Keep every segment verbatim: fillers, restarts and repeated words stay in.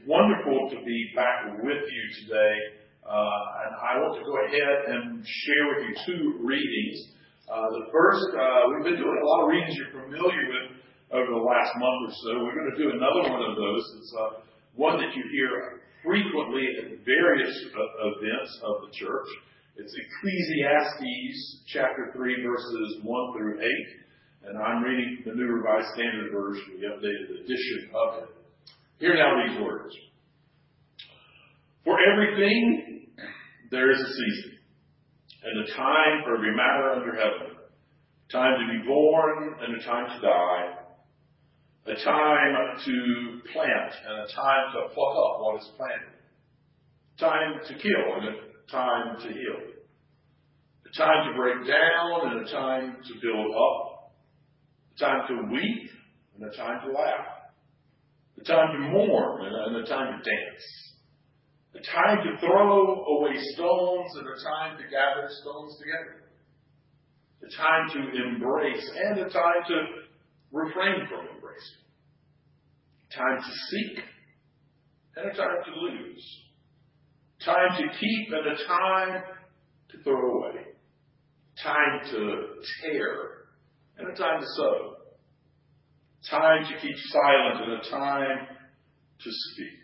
wonderful to be back with you today. Uh, and I want to go ahead and share with you two readings. Uh, the first, uh, we've been doing a lot of readings you're familiar with over the last month or so. We're going to do another one of those. It's uh, one that you hear frequently at various uh, events of the church. It's Ecclesiastes chapter three, verses one through eight. And I'm reading the New Revised Standard Version, the updated edition of it. Hear now these words. For everything there is a season, and a time for every matter under heaven, a time to be born and a time to die, a time to plant and a time to pluck up what is planted, a time to kill and a time to heal, a time to break down and a time to build up, a time to weep and a time to laugh, a time to mourn and a time to dance, a time to throw away stones and a time to gather stones together, a time to embrace and a time to refrain from embracing, a time to seek and a time to lose, a time to keep and a time to throw away, a time to tear and a time to sow, a time to keep silent and a time to speak,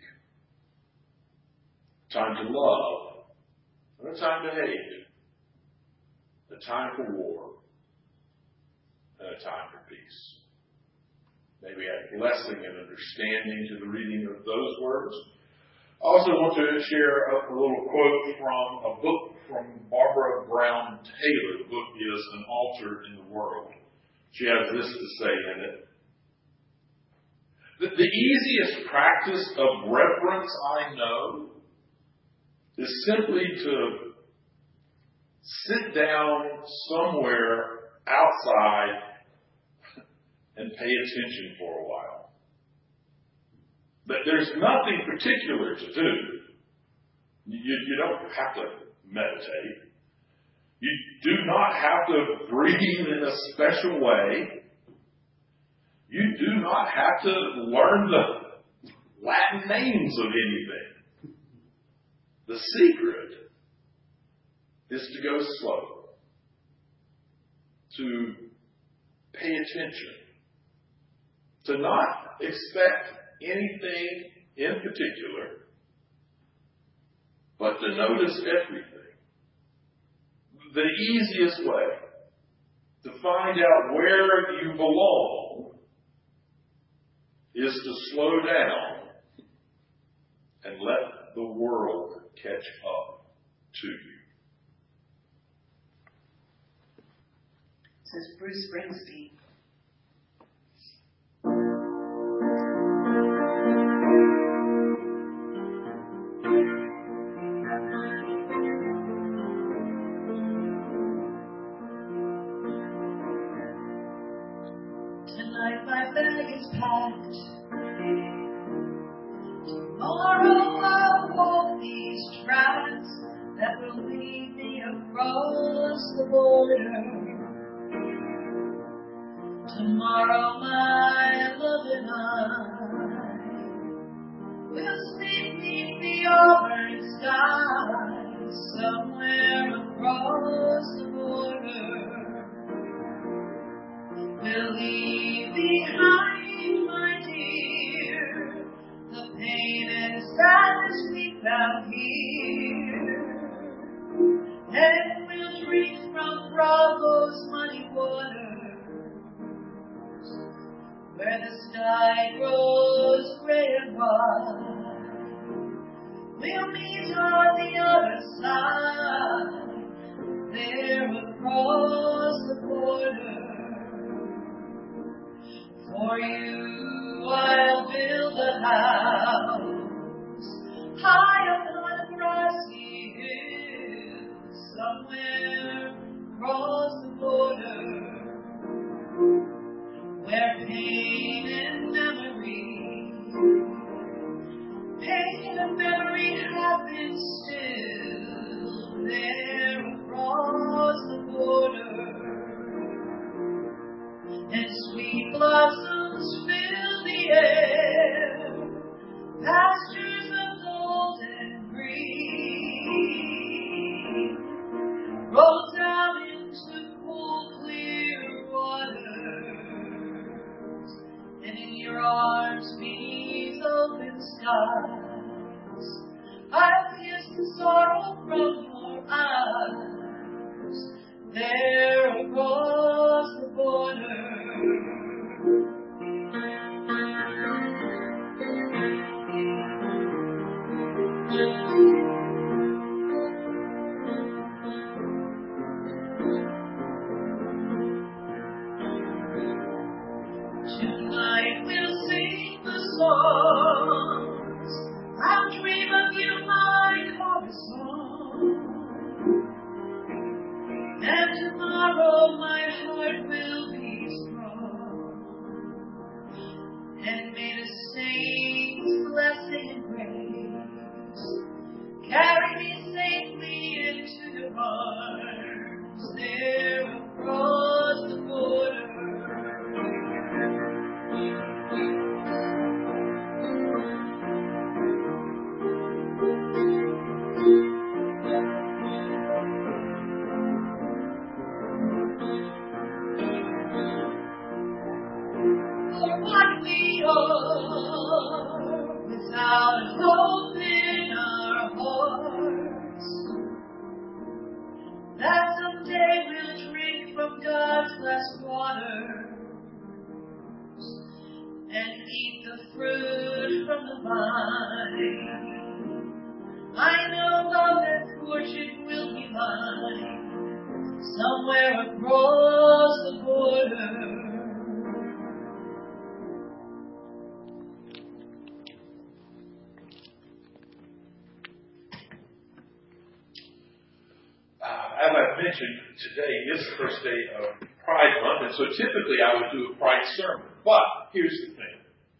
a time to love and a time to hate, a time for war and a time for peace. May we add blessing and understanding to the reading of those words. I also want to share a, a little quote from a book from Barbara Brown Taylor. The book is An Altar in the World. She has this to say in it. The, the easiest practice of reverence I know is simply to sit down somewhere outside and pay attention for a while. But there's nothing particular to do. You, you don't have to meditate. You do not have to breathe in a special way. You do not have to learn the Latin names of anything. The secret is to go slow, to pay attention, to not expect anything in particular, but to notice everything. The easiest way to find out where you belong is to slow down and let the world catch up to you. Says Bruce Springsteen. Tonight my bag is packed. Tomorrow I'll walk these tracks that will lead me across the border. Tomorrow my love and I will sleep beneath the auburn sky somewhere across the border. We'll leave behind, my dear, the pain and sadness we found here, and we'll drink from Bravo's muddy water, where the sky grows gray and wide. We'll meet on the other side, there across the border. For you I'll build a house high upon a grassy hill, somewhere across the border, where pain and memory, pain and memory have been still, there across the border, and sweet blossoms fill the air, pastures skies. I'll kiss the sorrow from your eyes. There across the border. Tonight we'll sing the songs. I'll dream of you, my corazon. And tomorrow my heart will be strong. And may the saints' blessing and grace carry me safely into your arms there across the border. For what we are, without hope in our hearts, that someday we'll drink from God's last waters and eat the fruit from the vine. I know love and fortune will be mine somewhere across the border. As I mentioned, today is the first day of Pride Month, and so typically I would do a Pride sermon. But here's the thing.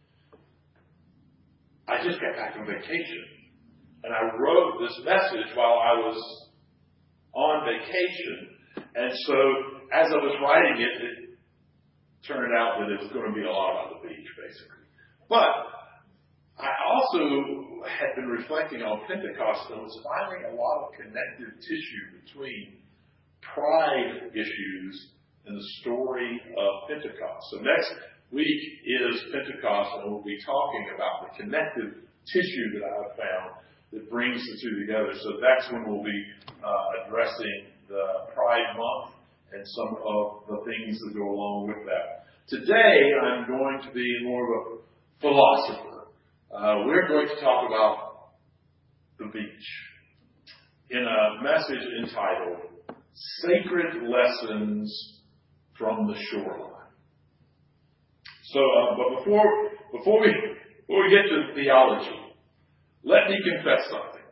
I just got back from vacation, and I wrote this message while I was on vacation, and so as I was writing it, it turned out that it was going to be a lot on the beach, basically. But I also had been reflecting on Pentecost, and was finding a lot of connective tissue between pride issues and the story of Pentecost. So next week is Pentecost, and we'll be talking about the connective tissue that I have found that brings the two together. So that's when we'll be uh, addressing the Pride Month and some of the things that go along with that. Today, I'm going to be more of a philosopher. Uh, we're going to talk about the beach in a message entitled Sacred Lessons from the Shoreline. So, uh, but before before we before we get to theology, let me confess something.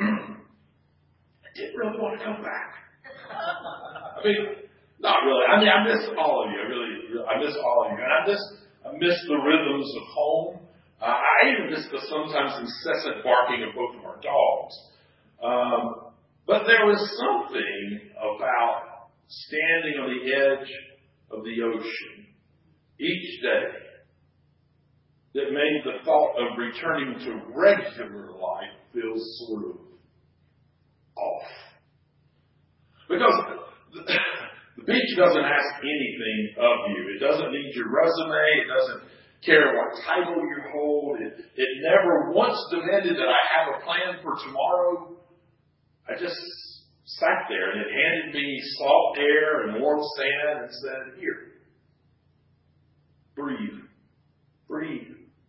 I didn't really want to come back. I mean, not really. I mean, I miss all of you. I really, I miss all of you, and I miss I miss the rhythms of home. Uh, I even miss the sometimes incessant barking of both of our dogs. Um, but there was something about standing on the edge of the ocean each day that made the thought of returning to regular life feel sort of off. Because the, the beach doesn't ask anything of you. It doesn't need your resume. It doesn't care what title you hold. It, it never once demanded that I have a plan for tomorrow. I just sat there and it handed me salt air and warm sand and said, here, breathe, breathe.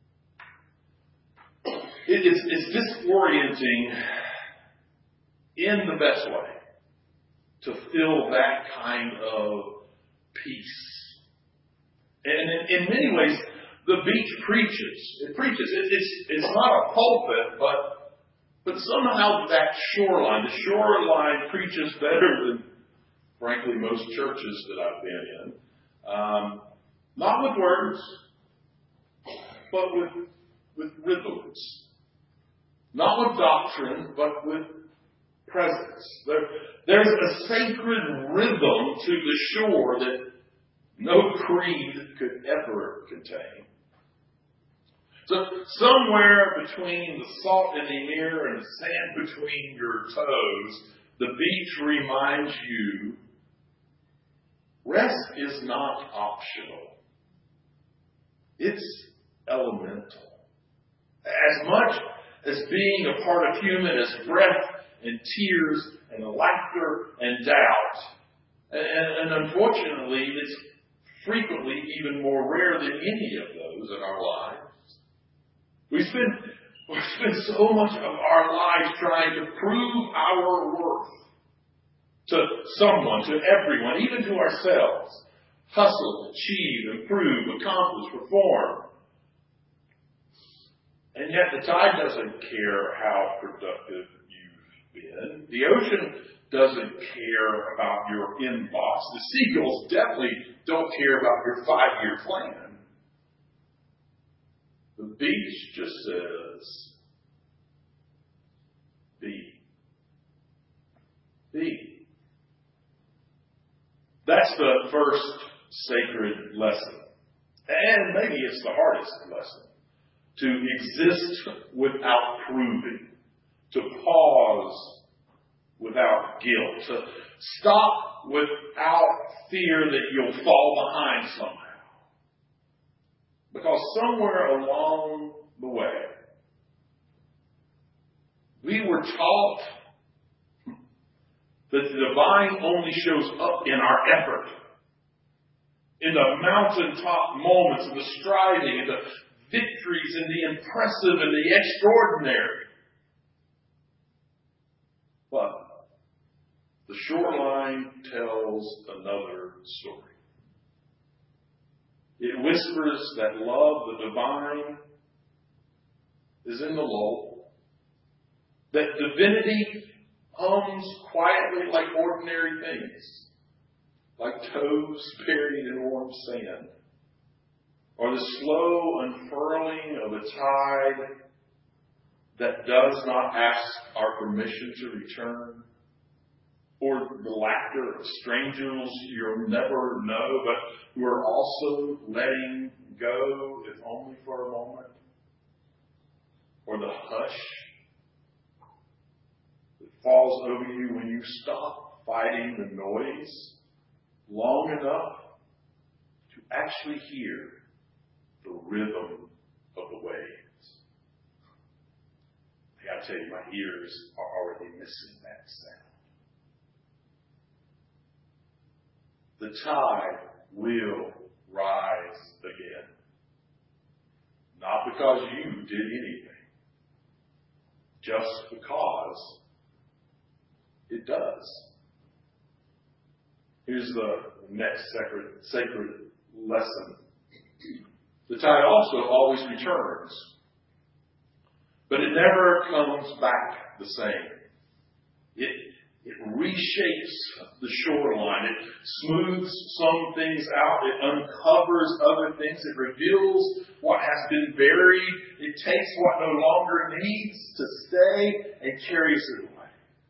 It is it's disorienting in the best way to feel that kind of peace. And in, in many ways, the beach preaches. It preaches. It, it's, it's not a pulpit, but but somehow that shoreline, the shoreline preaches better than, frankly, most churches that I've been in. Um, not with words, but with with rhythms. Not with doctrine, but with presence. There, there's a sacred rhythm to the shore that no creed could ever contain. So somewhere between the salt in the air and the sand between your toes, the beach reminds you rest is not optional. It's elemental. As much as being a part of human as breath and tears and laughter and doubt. And, and unfortunately, it's frequently even more rare than any of those in our lives. We spend, we spend so much of our lives trying to prove our worth to someone, to everyone, even to ourselves. Hustle, achieve, improve, accomplish, perform. And yet the tide doesn't care how productive you've been. The ocean doesn't care about your inbox. The seagulls definitely don't care about your five-year plan. The beach just says, be. Be. That's the first sacred lesson. And maybe it's the hardest lesson. To exist without proving. To pause without guilt. To stop without fear that you'll fall behind somehow. Because somewhere along the way, we were taught that the divine only shows up in our effort. In the mountaintop moments, in the striving, in the victories, in the impressive and the extraordinary. But the shoreline tells another story. It whispers that love, the divine, is in the lull. That divinity hums quietly like ordinary things. Like toes buried in warm sand. Or the slow unfurling of a tide that does not ask our permission to return. Or the laughter of strangers you'll never know, but who are also letting go, if only for a moment. Or the hush that falls over you when you stop fighting the noise long enough to actually hear the rhythm of the waves. I gotta tell you, my ears are already missing that sound. The tide will rise again. Not because you did anything. Just because it does. Here's the next sacred, sacred lesson. The tide also always returns. But it never comes back the same. It It reshapes the shoreline. It smooths some things out. It uncovers other things. It reveals what has been buried. It takes what no longer needs to stay and carries it away.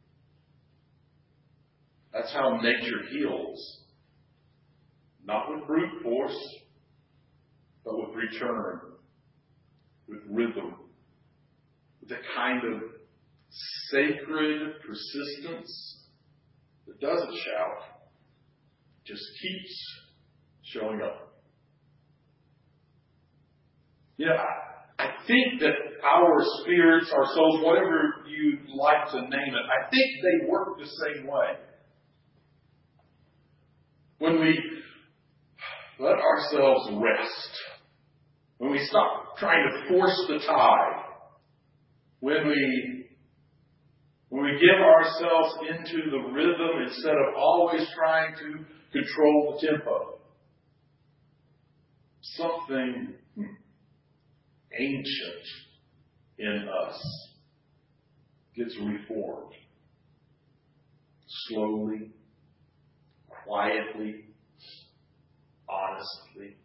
That's how nature heals. Not with brute force, but with return, with rhythm, with a kind of sacred persistence that doesn't shout, just keeps showing up. You know, I, I think that our spirits, our souls, whatever you'd like to name it, I think they work the same way. When we let ourselves rest, when we stop trying to force the tide, when we When we give ourselves into the rhythm instead of always trying to control the tempo, something ancient in us gets reformed. Slowly, quietly, honestly.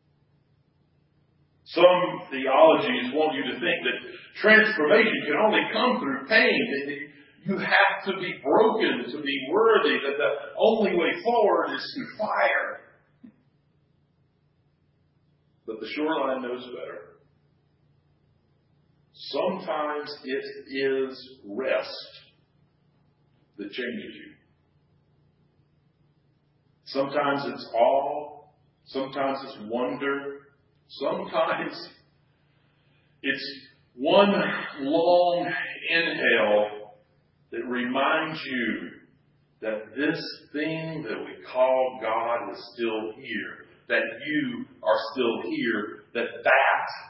Some theologies want you to think that transformation can only come through pain. That you have to be broken to be worthy. That the only way forward is through fire. But the shoreline knows better. Sometimes it is rest that changes you. Sometimes it's awe. Sometimes it's wonder. Sometimes it's One long inhale that reminds you that this thing that we call God is still here, that you are still here, that that,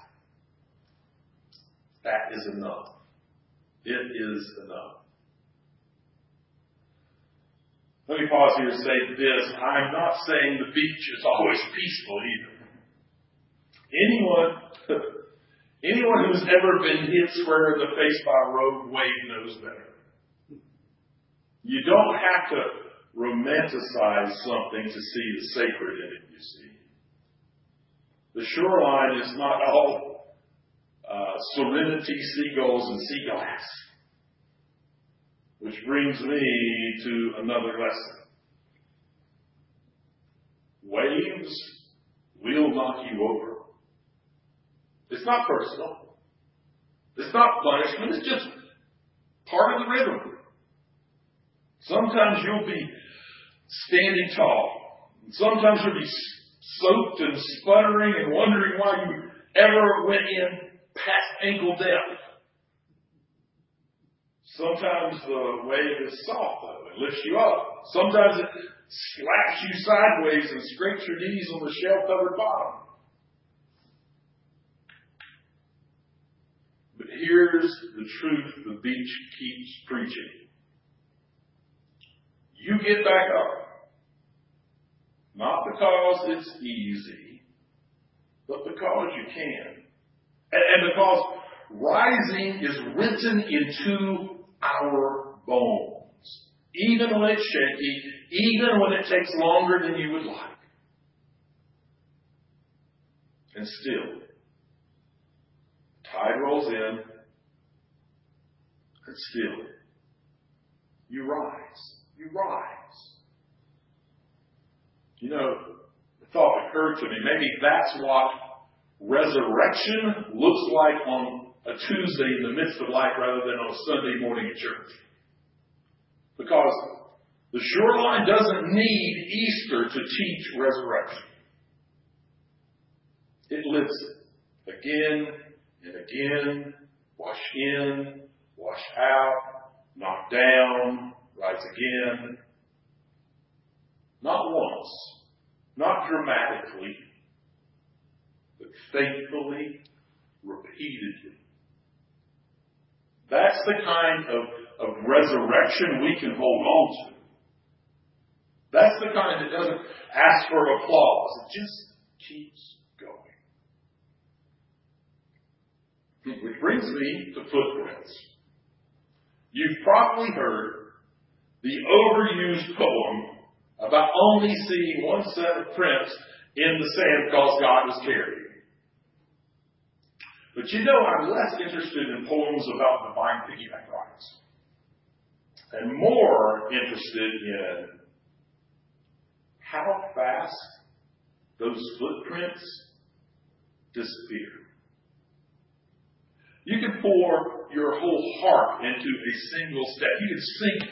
that is enough. It is enough. Let me pause here and say this. I'm not saying the beach is always peaceful either. Anyone, anyone who's ever been hit square in the face by a rogue wave knows better. You don't have to romanticize something to see the sacred in it, you see. The shoreline is not all uh, serenity, seagulls, and sea glass. Which brings me to another lesson. Waves will knock you over. It's not personal. It's not punishment. It's just part of the rhythm. Sometimes you'll be standing tall. Sometimes you'll be soaked and sputtering and wondering why you ever went in past ankle depth. Sometimes the wave is soft, though. It lifts you up. Sometimes it slaps you sideways and scrapes your knees on the shell-covered bottom. But here's the truth the beach keeps preaching. You get back up. Not because it's easy, but because you can. And, and because rising is written into our bones. Even when it's shaky, even when it takes longer than you would like. And still, tide rolls in, and still, you rise. You rise. You know, the thought occurred to me, maybe that's what resurrection looks like on a Tuesday in the midst of life rather than on a Sunday morning at church. Because the shoreline doesn't need Easter to teach resurrection. It lives it again and again, wash in, wash out, knock down, rise again. Not once, not dramatically, but faithfully, repeatedly. That's the kind of, of resurrection we can hold on to. That's the kind that doesn't ask for applause. It just keeps going. Which brings me to footprints. You've probably heard the overused poem about only seeing one set of prints in the sand because God was carrying. But you know, I'm less interested in poems about divine piggyback rides. And more interested in how fast those footprints disappear. You can pour your whole heart into a single step. You can sink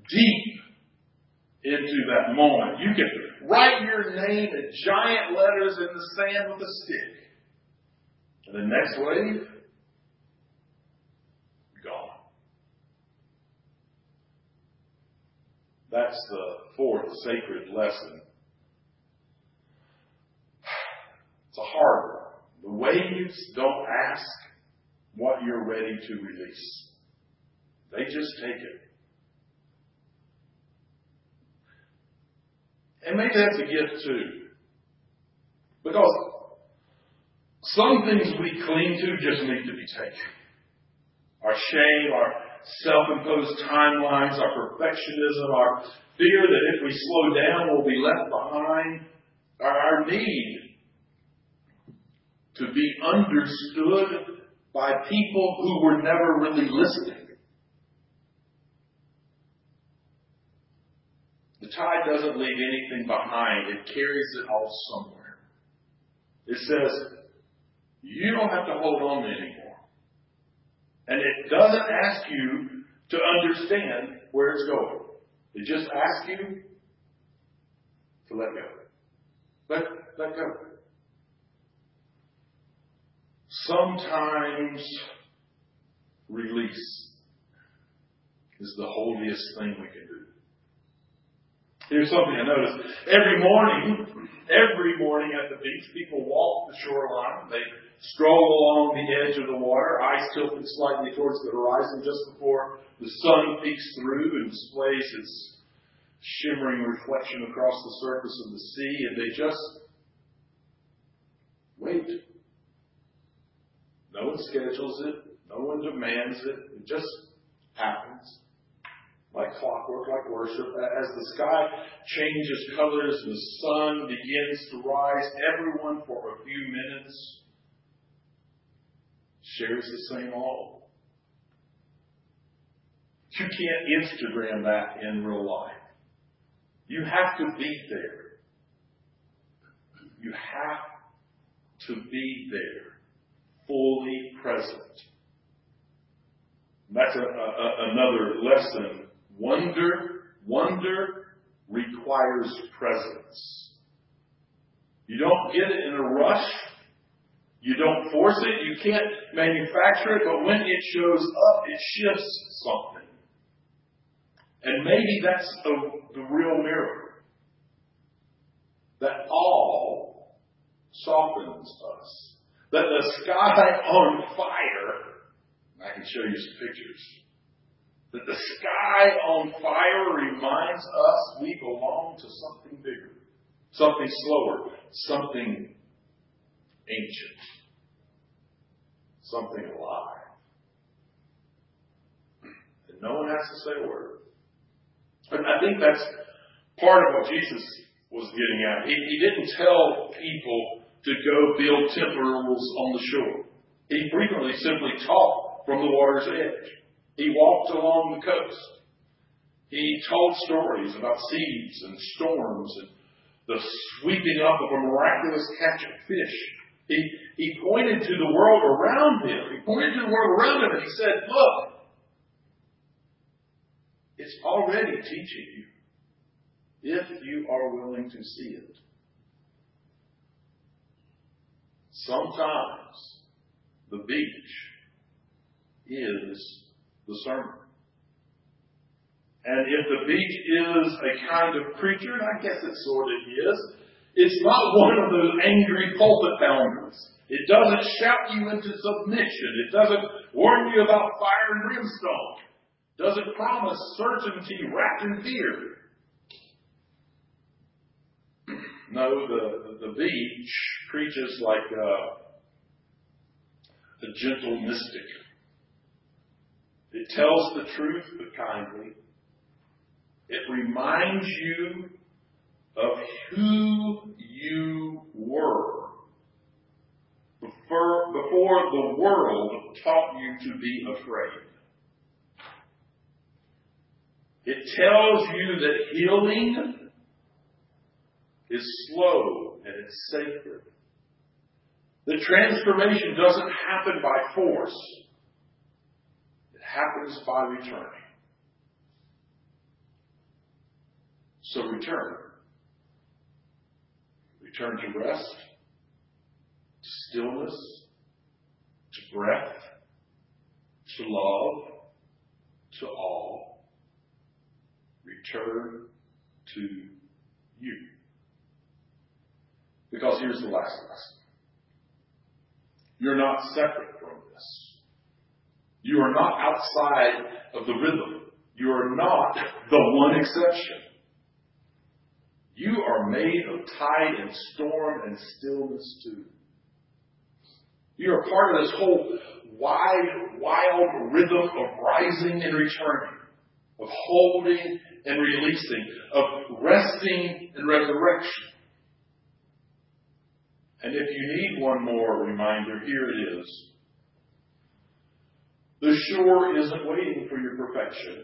deep into that moment. You can write your name in giant letters in the sand with a stick. And the next wave, gone. That's the fourth sacred lesson. It's a hard one. The waves don't ask what you're ready to release. They just take it. And maybe that's a gift too. Because some things we cling to just need to be taken. Our shame, our self-imposed timelines, our perfectionism, our fear that if we slow down we'll be left behind, our need to be understood by people who were never really listening. The tide doesn't leave anything behind. It carries it all somewhere. It says, you don't have to hold on anymore. And it doesn't ask you to understand where it's going. It just asks you to let go. Let, let go. Sometimes release is the holiest thing we can do. Here's something I noticed. Every morning, every morning at the beach, people walk the shoreline. They stroll along the edge of the water, eyes tilted slightly towards the horizon just before the sun peeks through and displays its shimmering reflection across the surface of the sea, and they just wait. No one schedules it. No one demands it. It just happens. Like clockwork, like worship. As the sky changes colors and the sun begins to rise, everyone for a few minutes shares the same awe. You can't Instagram that in real life. You have to be there. You have to be there, fully present. That's a, a, another lesson. Wonder, wonder requires presence. You don't get it in a rush. You don't force it. You can't manufacture it. But when it shows up, it shifts something. And maybe that's a, the real miracle. That awe softens us. That the sky on fire, I can show you some pictures. That the sky on fire reminds us we belong to something bigger, something slower, something ancient, something alive. And no one has to say a word. And I think that's part of what Jesus was getting at. He, he didn't tell people to go build temporals on the shore. He frequently simply taught from the water's edge. He walked along the coast. He told stories about seas and storms and the sweeping up of a miraculous catch of fish. He, he pointed to the world around him. He pointed to the world around him and he said, look, it's already teaching you if you are willing to see it. Sometimes the beach is the sermon. And if the beach is a kind of preacher, and I guess it sort of is, it's not one of those angry pulpit pounders. It doesn't shout you into submission. It doesn't warn you about fire and brimstone. It doesn't promise certainty wrapped in fear. No, the, the beach preaches like a, a gentle mystic. It tells the truth, but kindly. It reminds you of who you were before, before the world taught you to be afraid. It tells you that healing is slow and it's sacred. That transformation doesn't happen by force. It happens by returning. So return. Return to rest, to stillness, to breath, to love, to awe. Return to you. Because here's the last lesson. You're not separate from this. You are not outside of the rhythm. You are not the one exception. You are made of tide and storm and stillness too. You are part of this whole wide, wild rhythm of rising and returning, of holding and releasing, of resting and resurrection. And if you need one more reminder, here it is. The shore isn't waiting for your perfection.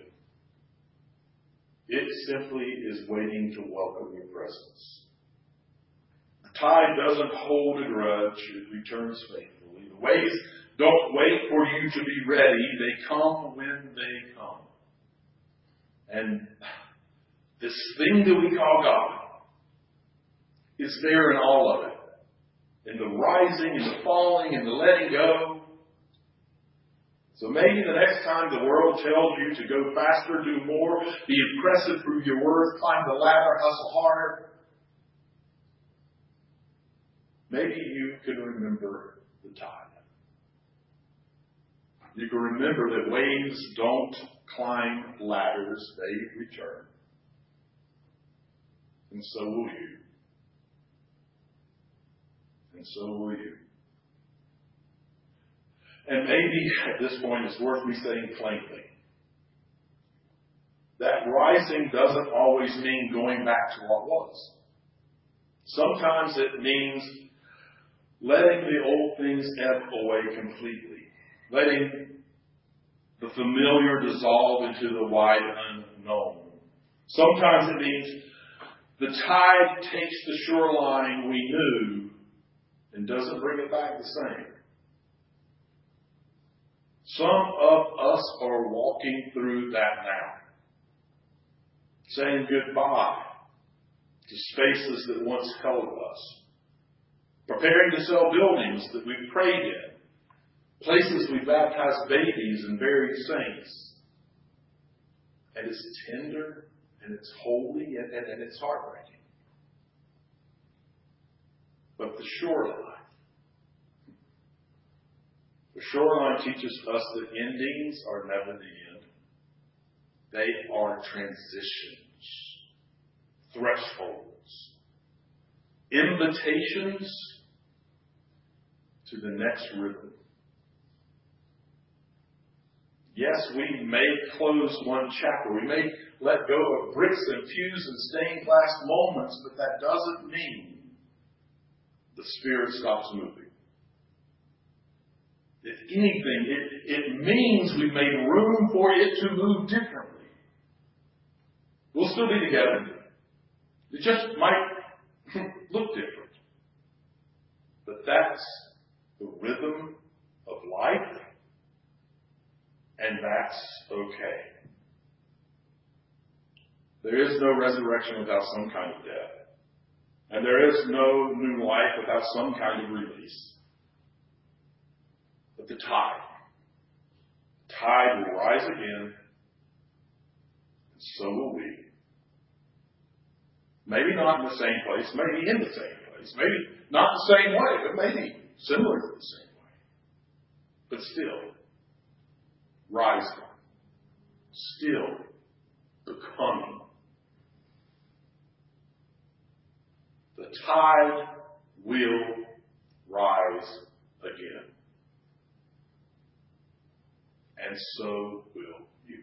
It simply is waiting to welcome your presence. The tide doesn't hold a grudge. It returns faithfully. The waves don't wait for you to be ready. They come when they come. And this thing that we call God is there in all of it. In the rising and the falling and the letting go. So maybe the next time the world tells you to go faster, do more, be impressive, prove your worth, climb the ladder, hustle harder, maybe you can remember the tide. You can remember that waves don't climb ladders, they return. And so will you. And so will you. And maybe at this point it's worth me saying plainly that rising doesn't always mean going back to what was. Sometimes it means letting the old things ebb away completely. Letting the familiar dissolve into the wide unknown. Sometimes it means the tide takes the shoreline we knew and doesn't bring it back the same. Some of us are walking through that now. Saying goodbye to spaces that once held us. Preparing to sell buildings that we prayed in. Places we baptized babies and buried saints. And it's tender and it's holy and, and, and it's heartbreaking. But the shoreline. The shoreline teaches us that endings are never the end. They are transitions, thresholds, invitations to the next rhythm. Yes, we may close one chapter. We may let go of bricks and pews and stained glass moments, but that doesn't mean the Spirit stops moving. If anything, it, it means we've made room for it to move differently. We'll still be together. It just might look different. But that's the rhythm of life, and that's okay. There is no resurrection without some kind of death. And there is no new life without some kind of release. But the tide, the tide will rise again, and so will we. Maybe not in the same place, maybe in the same place, maybe not the same way, but maybe similar to the same way. But still, rising, still becoming. The tide will rise again. And so will you.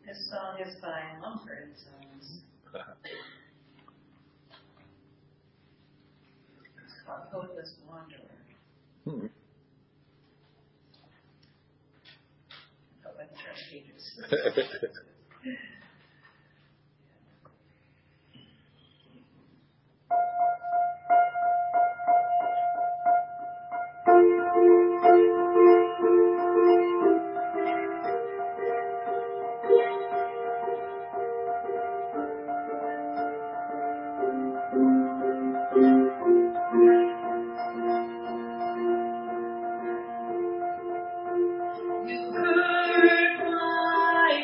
This song is by Mumford and Sons. It's called Hopeless Wanderer. Hmm. I hope I can turn the pages. You heard my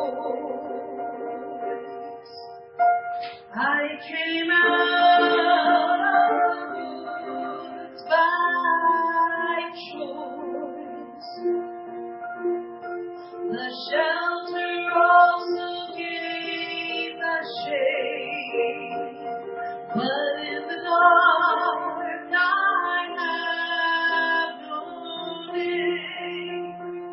voice. I came out of the woods by choice. The shelter also gave the shade, but in the dark I have no name.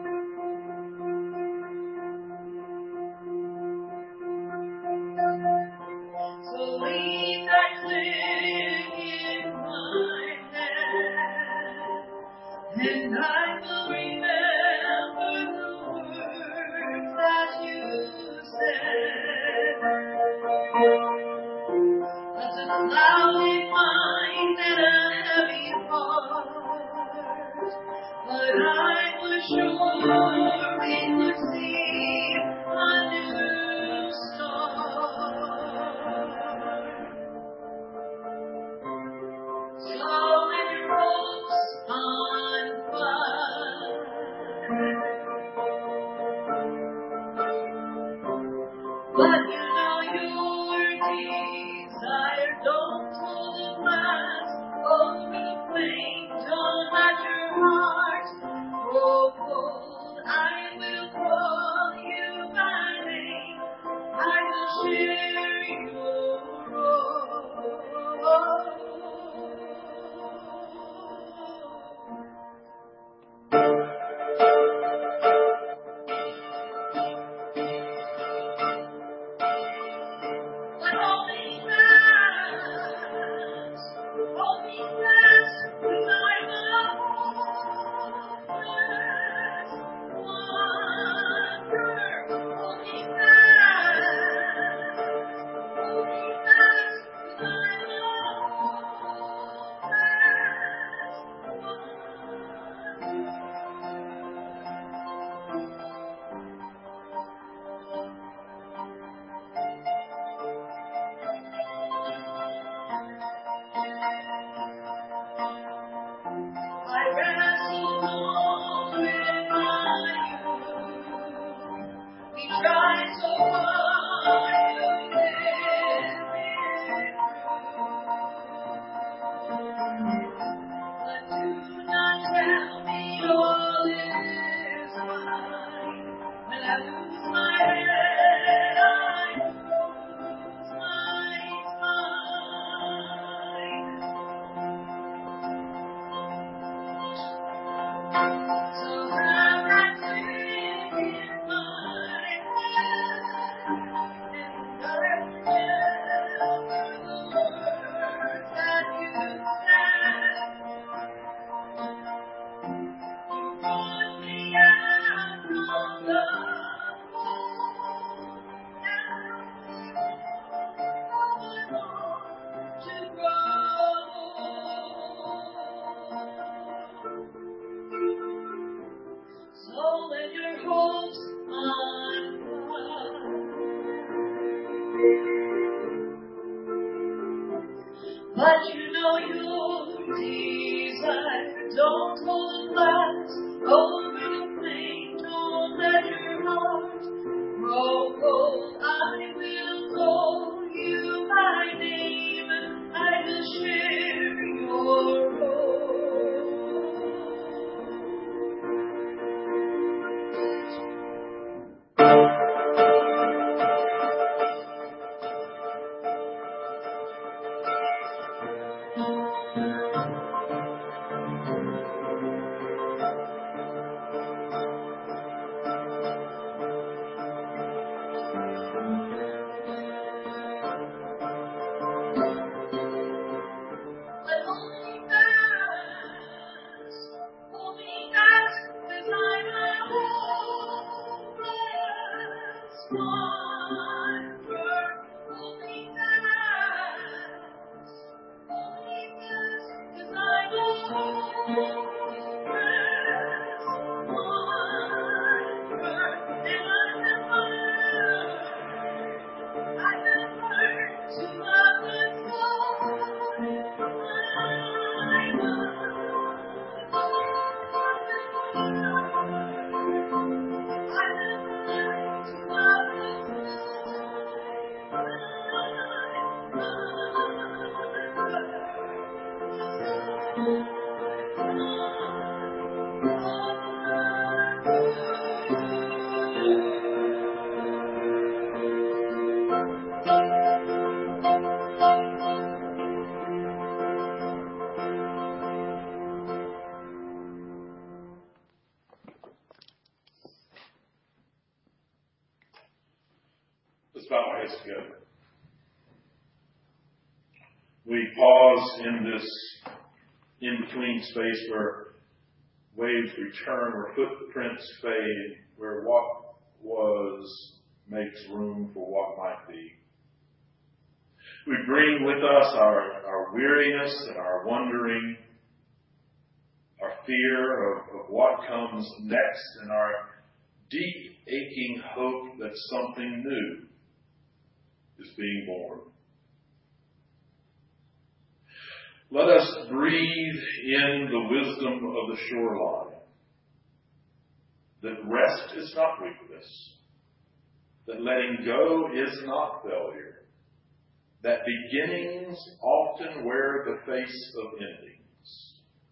So leave that click in my hand, and I will remember the words that you said. But a clouded mind and a heavy heart, but I was sure we would see a new start. So many ropes on fire, but you know your desire. Don't hold it fast. Oh, the flame, don't let your heart grow cold. I will call you by name. Let's bow our heads together. We pause in this in-between space where waves return, where footprints fade, where what was makes room for what might be. We bring with us our, our weariness and our wondering, our fear of, of what comes next, and our deep aching hope that something new is being born. Let us breathe in the wisdom of the shoreline, that rest is not weakness, that letting go is not failure, that beginnings often wear the face of endings.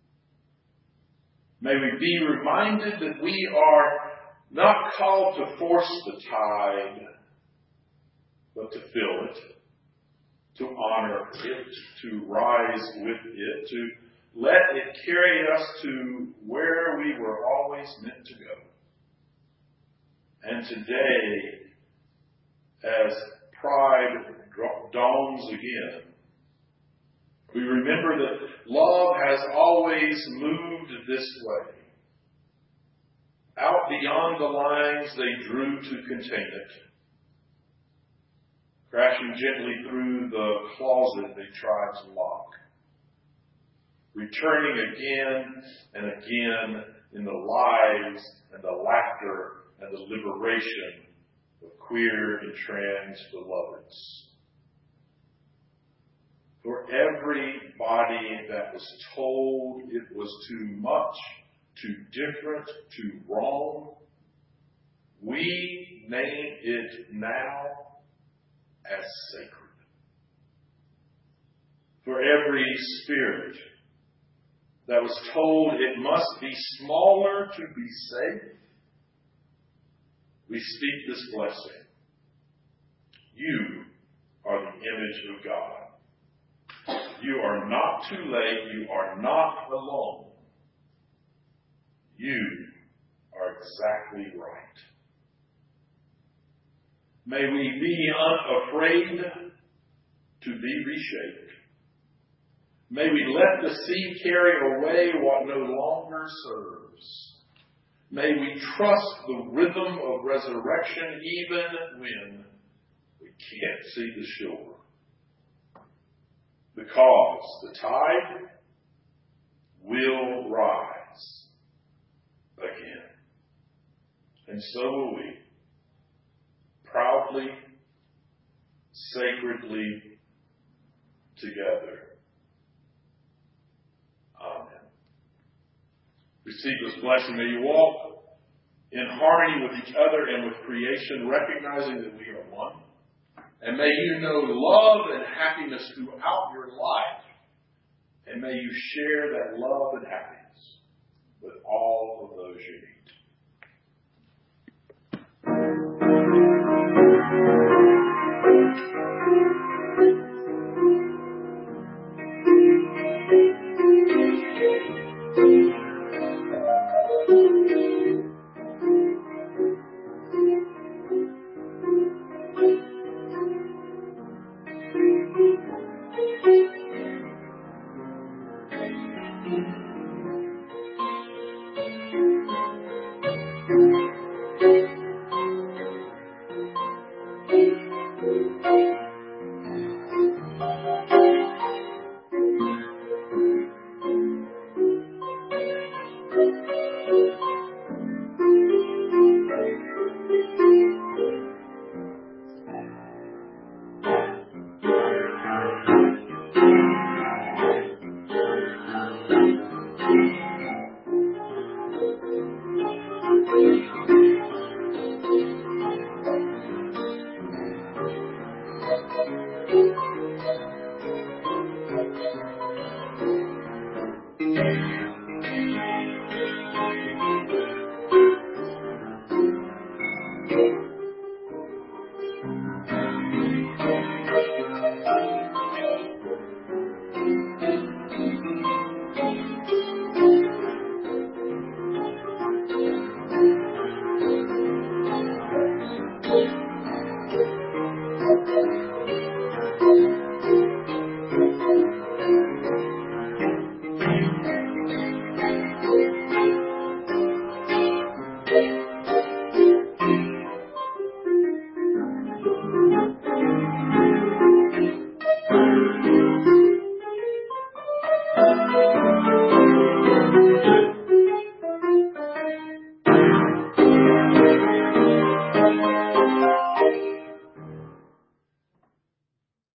May we be reminded that we are not called to force the tide, but to fill it, to honor it, to rise with it, to let it carry us to where we were always meant to go. And today, as pride dawns again, we remember that love has always moved this way, out beyond the lines they drew to contain it, crashing gently through the closet they tried to lock, returning again and again in the lives and the laughter and the liberation of queer and trans beloveds. For every body that was told it was too much, too different, too wrong, we name it now as sacred. For every spirit that was told it must be smaller to be safe, we speak this blessing. You are the image of God. You are not too late. You are not alone. You are exactly right. May we be unafraid to be reshaped. May we let the sea carry away what no longer serves. May we trust the rhythm of resurrection even when we can't see the shore. Because the tide will rise again. And so will we. Proudly, sacredly, together. Amen. Receive this blessing. May you walk in harmony with each other and with creation, recognizing that we are one. And may you know love and happiness throughout your life. And may you share that love and happiness with all of those you meet.